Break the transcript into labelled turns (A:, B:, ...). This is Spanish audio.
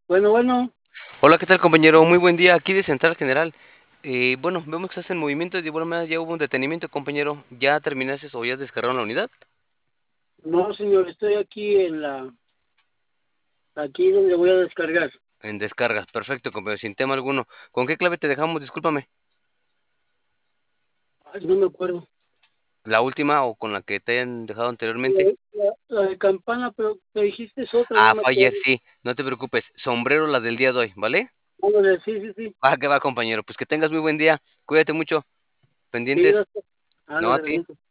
A: Bueno, bueno,
B: Hola, ¿qué tal, compañero? Muy buen día, aquí de Central General. Bueno, vemos que estás en movimiento y de igual manera ya hubo un detenimiento, compañero. ¿Ya terminaste o ya descargaron la unidad?
A: no, señor, estoy aquí donde voy a descargar.
B: En descargas, perfecto, compañero, sin tema alguno. ¿Con qué clave te dejamos? Discúlpame.
A: Ay, no me acuerdo.
B: ¿La última o con la que te hayan dejado anteriormente?
A: La de campana, pero me dijiste es otra, no
B: Ah,
A: me
B: fue ayer,
A: acuerdo.
B: sí, no te preocupes. Sombrero la del día de hoy, ¿vale?
A: Ándale, sí, sí, sí.
B: Va que va, compañero. Pues que tengas muy buen día. Cuídate mucho.
A: Sí,
B: Pendientes.
A: gracias.
B: No, a
A: Ándale,
B: ti.
A: bonito.